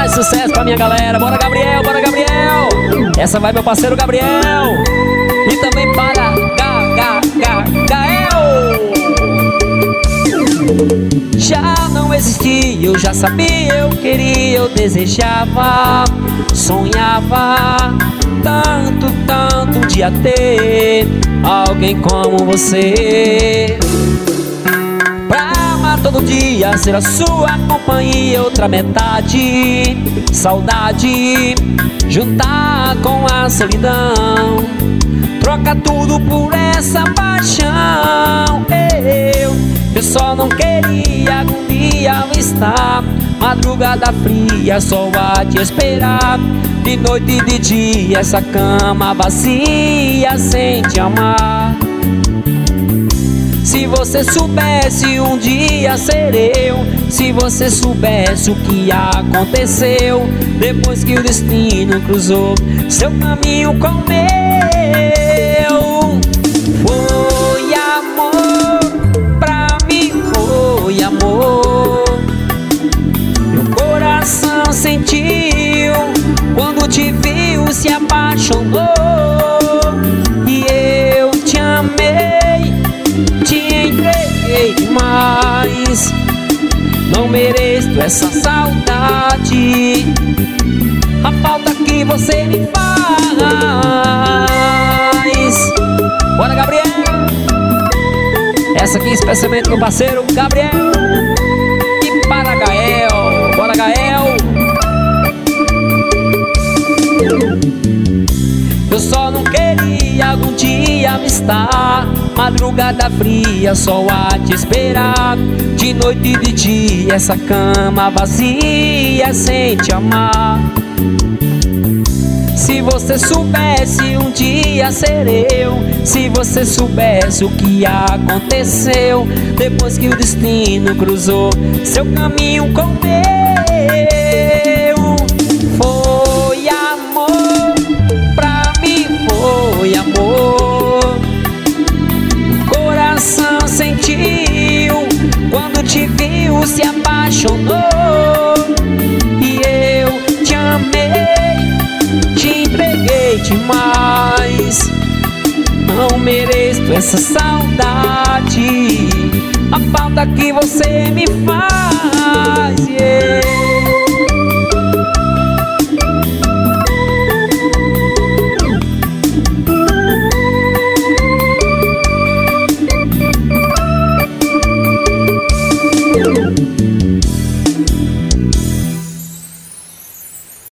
Mais sucesso pra minha galera. Bora, Gabriel, bora, Gabriel. Essa vai meu parceiro Gabriel. E também para Gael. Já não existia, eu já sabia, eu queria, eu desejava, sonhava tanto, tanto um dia ter alguém como você, pra amar todo dia, ser a sua companhia, outra metade, saudade, juntar com a solidão, troca tudo por essa paixão. Eu só não queria algum dia estar madrugada fria, só a te esperar, de noite e de dia, essa cama vazia sem te amar. Se você soubesse um dia ser eu, se você soubesse o que aconteceu depois que o destino cruzou seu caminho com o meu. Foi amor, pra mim foi amor. Meu coração sentiu quando te viu, se apaixonou. E eu te amei, te entreguei demais. Não mereço essa saudade, a falta que você me faz. Bora, Gabriel. Essa aqui especialmente meu parceiro Gabriel. E para Gael. Bora, Gael. Eu só não queria algum dia me estar madrugada fria, só a te esperar, de noite e de dia, essa cama vazia sem te amar. Se você soubesse um dia ser eu, se você soubesse o que aconteceu depois que o destino cruzou seu caminho com o meu. Foi amor, pra mim foi amor. O coração sentiu quando te viu, se apaixonou. E eu te amei, te entreguei demais. Não mereço essa saudade, a falta que você me faz.